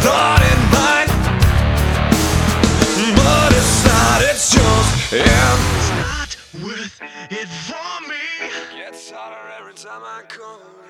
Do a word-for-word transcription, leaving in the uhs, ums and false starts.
thought in mind, but it's not, it's just, yeah. It's not worth it for me. Gets harder every time I call.